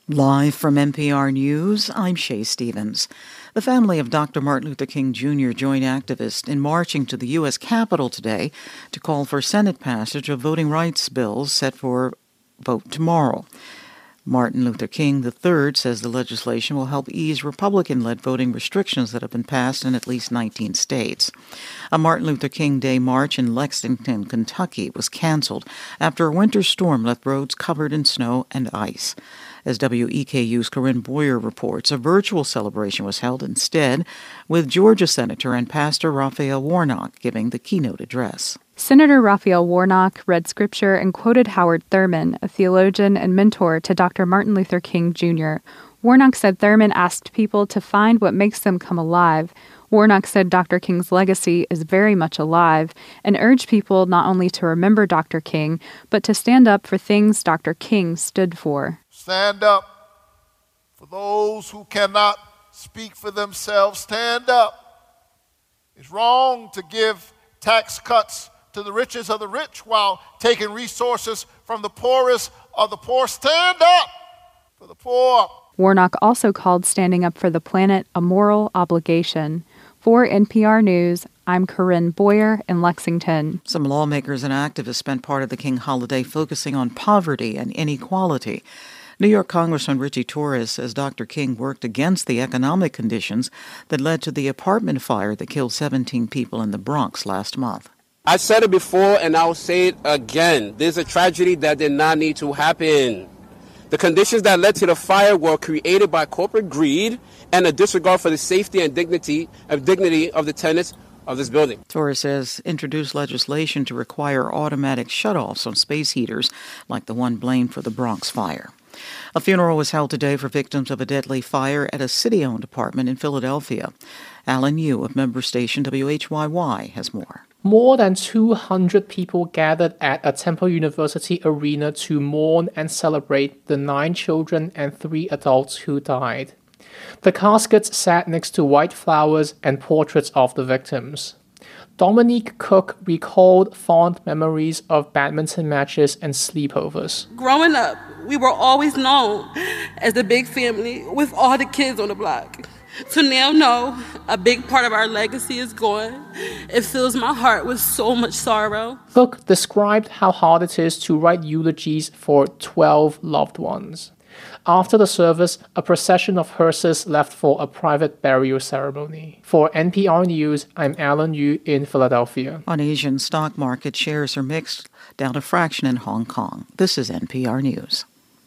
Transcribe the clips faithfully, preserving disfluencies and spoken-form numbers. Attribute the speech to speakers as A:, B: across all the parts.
A: Live from N P R News, I'm Shay Stevens. The family of Doctor Martin Luther King Junior joined activists in marching to the U S Capitol today to call for Senate passage of voting rights bills set for vote tomorrow. Martin Luther King the third says the legislation will help ease Republican-led voting restrictions that have been passed in at least nineteen states. A Martin Luther King Day march in Lexington, Kentucky was canceled after a winter storm left roads covered in snow and ice. As W E K U's Corinne Boyer reports, a virtual celebration was held instead, with Georgia Senator and Pastor Raphael Warnock giving the keynote address.
B: Senator Raphael Warnock read scripture and quoted Howard Thurman, a theologian and mentor to Doctor Martin Luther King Junior Warnock said Thurman asked people to find what makes them come alive. Warnock said Doctor King's legacy is very much alive and urged people not only to remember Doctor King, but to stand up for things Doctor King stood for.
C: Stand up for those who cannot speak for themselves. Stand up. It's wrong to give tax cuts to the richest of the rich while taking resources from the poorest of the poor. Stand up for the poor.
B: Warnock also called standing up for the planet a moral obligation. For N P R News, I'm Corinne Boyer in Lexington.
A: Some lawmakers and activists spent part of the King holiday focusing on poverty and inequality. New York Congressman Richie Torres says Doctor King worked against the economic conditions that led to the apartment fire that killed seventeen people in the Bronx last month.
D: I said it before and I'll say it again. There's a tragedy that did not need to happen. The conditions that led to the fire were created by corporate greed and a disregard for the safety and dignity of dignity of the tenants of this building.
A: Torres says introduced legislation to require automatic shutoffs on space heaters like the one blamed for the Bronx fire. A funeral was held today for victims of a deadly fire at a city-owned apartment in Philadelphia. Alan Yu of member station W H Y Y has more.
E: More than two hundred people gathered at a Temple University arena to mourn and celebrate the nine children and three adults who died. The caskets sat next to white flowers and portraits of the victims. Dominique Cook recalled fond memories of badminton matches and sleepovers.
F: Growing up, we were always known as the big family with all the kids on the block. To now know a big part of our legacy is gone, it fills my heart with so much sorrow.
E: Cook described how hard it is to write eulogies for twelve loved ones. After the service, a procession of hearses left for a private burial ceremony. For N P R News, I'm Alan Yu in Philadelphia.
A: On Asian stock market, shares are mixed, down a fraction in Hong Kong. This is N P R News.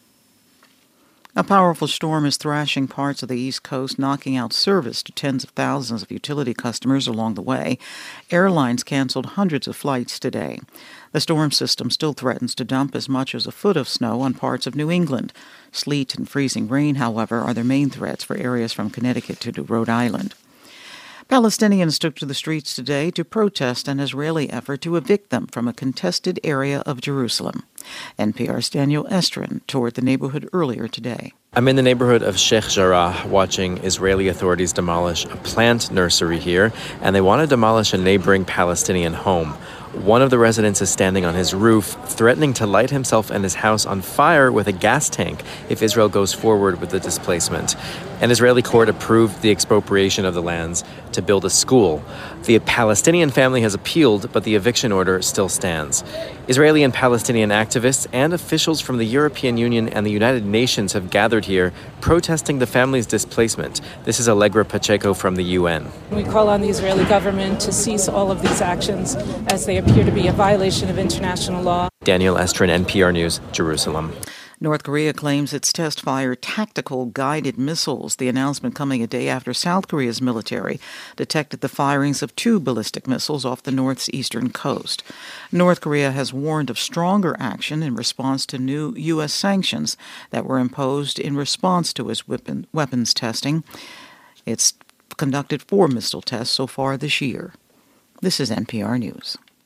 A: A powerful storm is thrashing parts of the East Coast, knocking out service to tens of thousands of utility customers along the way. Airlines canceled hundreds of flights today. The storm system still threatens to dump as much as a foot of snow on parts of New England. Sleet and freezing rain, however, are their main threats for areas from Connecticut to Rhode Island. Palestinians took to the streets today to protest an Israeli effort to evict them from a contested area of Jerusalem. N P R's Daniel Estrin toured the neighborhood earlier today.
G: I'm in the neighborhood of Sheikh Jarrah watching Israeli authorities demolish a plant nursery here, and they want to demolish a neighboring Palestinian home. One of the residents is standing on his roof, threatening to light himself and his house on fire with a gas tank if Israel goes forward with the displacement. An Israeli court approved the expropriation of the lands to build a school. The Palestinian family has appealed, but the eviction order still stands. Israeli and Palestinian activists and officials from the European Union and the United Nations have gathered here protesting the family's displacement. This is Allegra Pacheco from the U N.
H: We call on the Israeli government to cease all of these actions as they appear to be a violation of international law.
G: Daniel Estrin, N P R News, Jerusalem.
A: North Korea claims its test-fired tactical guided missiles, the announcement coming a day after South Korea's military detected the firings of two ballistic missiles off the North's eastern coast. North Korea has warned of stronger action in response to new U S sanctions that were imposed in response to its weapon, weapons testing. It's conducted four missile tests so far this year. This is N P R News.